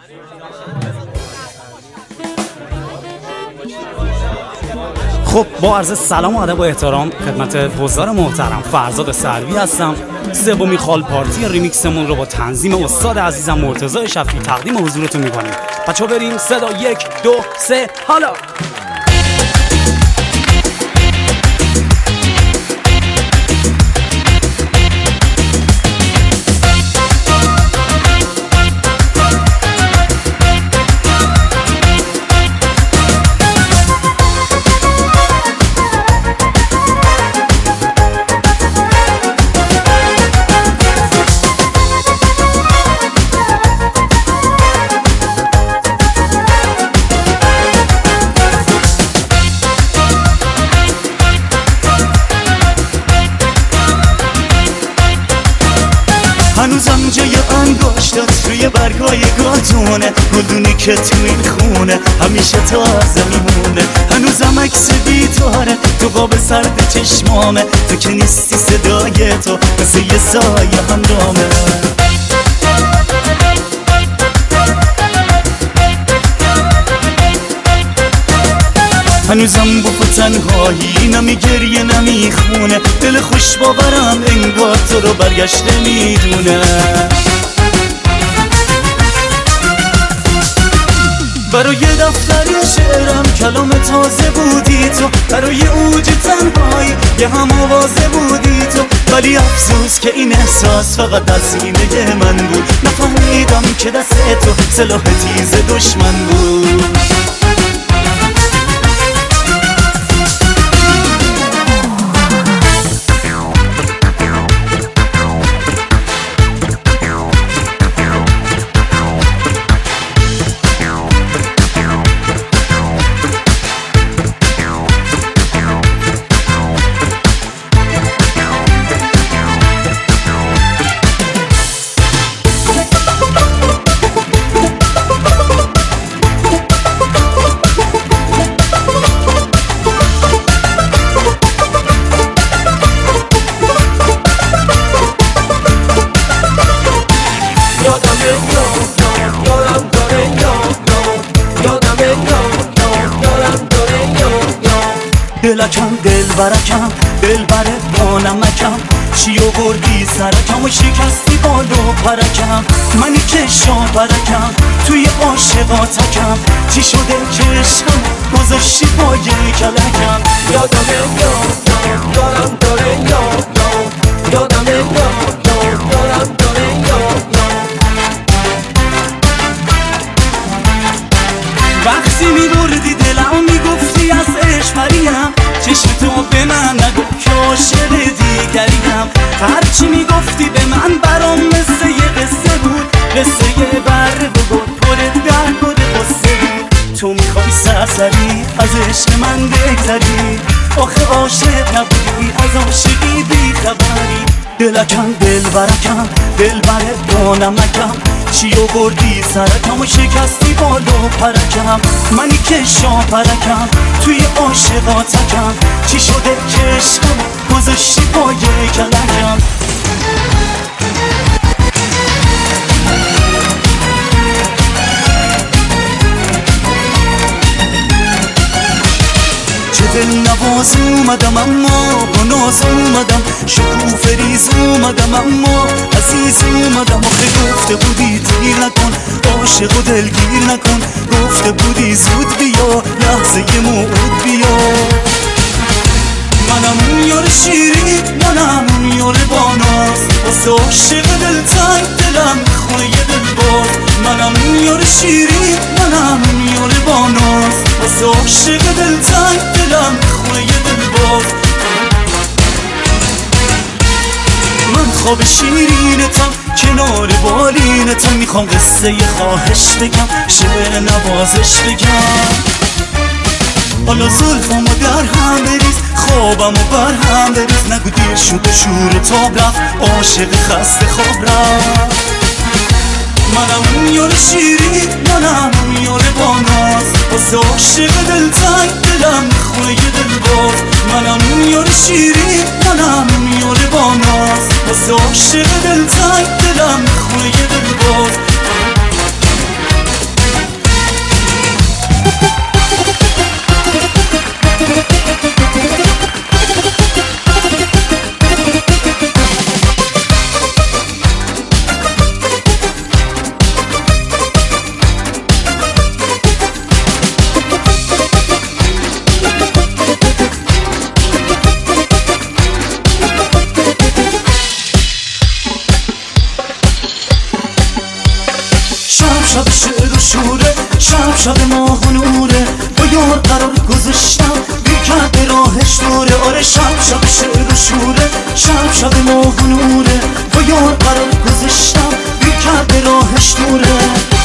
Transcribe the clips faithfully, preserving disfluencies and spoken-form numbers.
خب با عرض سلام و ادب و احترام خدمت حضار محترم، فرزاد سروی هستم. سومین خال پارتی ریمیکسمون رو با تنظیم استاد عزیزم مرتضی شفیعی تقدیم حضورتون می‌کنیم. بچه‌ها بریم صدا یک دو سه حالا. هنوزم جای انگشتات روی برگای گاتونه، گلدونی که تو این خونه همیشه تازه میمونه. هنوزم عکس بی‌تاره تو قاب سرد چشمامه، تو که نیستی صدای تو مثل یه سایه همرامه. هنوزم با تنهایی نمی گریه نمی خونه، دل خوش باورم انگار تو رو برگشته میدونه. برای دفتر شعرم کلام تازه بودی تو، برای اوج تنهایی یه هم آوازه بودی تو. ولی افسوس که این احساس فقط از سینه من بود، نفهمیدم که دست تو سلاح تیز دشمن بود. دلکم دل برکم دل بره با نمکم، چی آوردی سرکم و شکستی بالو پرکم. منی که شاپرکم توی عاشقاتکم، چی شده که عشقم گذاشتی پای کلکم. یادم یاد یادم داره یاد یادم یاد یادم داره یاد. وقتی میبردی دلم میگفتی از عشق پریم، چشم تو به من نگو که عاشق دیگریم. هرچی میگفتی به من برام مثل یه قصه بود، قصه یه بر بود پر درد و قصه بود. تو میخوای سرسری از عشق من بگذری، آخه عاشق نبودی از عاشقی بیخبری. دلکم دل برکم دل بره با نمکم، چی آوردی سرکم و شکستی بالو پرکم. منی که شاپرکم توی عاشقاتکم، چی شده که عشقم گذاشتی پای کلکم. دل نواز اومدم اما با ناز اومدم، شکوفه ریز اومدم اما عزیز اومدم. آخه گفته بودی دیر نکن عاشق و دلگیر نکن، گفته بودی زود بیا لحظه موعود بیا. منم اون یار شیرین منم اون یار باناز، واسه عاشق دلتنگ دلم خونه یه دل باز. منم اون یار شیرین منم اون یار باناز، واسه عاشق دلتنگ دلم خونه یه دل باز. من خواب شیرینتم کنار بالینتم، میخوام قصه یه خواهش بگم شعر نوازش بگم. حالا زلفامو در هم بریز خوابمو بر هم بریز، نگو دیر شد و شور تاب رفت عاشق خسته خواب رفت. منم اون یار شیرین منم اون یار باناز، واسه عاشق دلتنگ دلم خونه یه دل باز. منم اون یار شیرین منم اون یار باناز، واسه عاشق دلتنگ دلم خونه یه دل باز. شب شب شعر و شوره، شب شب ماه و نوره، با یار قرار گذاشتم بیکرد راهش دوره. آره شب شب شعر و شوره، شب شب ماه و نوره، با یار قرار گذاشتم بیکرد راهش دوره.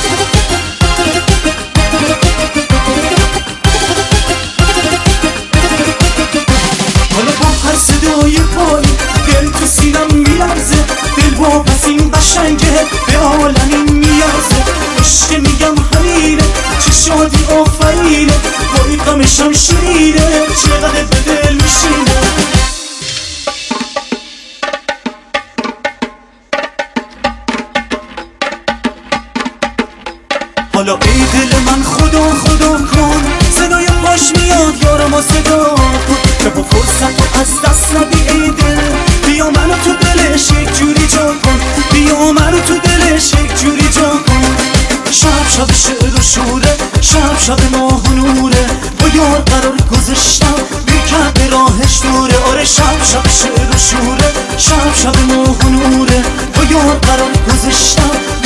حالا با هر صدای پایی دل تو سینم میلرزه، دل با پس این قشنگه به عالمی میارزه. عشق میگم همینه، چه شادی آفرینه، با این غمشم شیرینه، چقدر به دل میشینه. حالا ای دل من خدا خدا کن، صدای پاش میاد یارم و صدا کن، که با فرصت از دست ندی ای دل. بیا منو تو دلش یک جوری جا کن، بیا منو تو دلش یک جوری جا کن. شب شب شعر و شوره، شب شب ماه و نوره، با یار قرار گذاشتم بیکرد راهش دوره. آره شب شب شعر و شوره، شب شب ماه و نوره، با یار قرار گذاشتم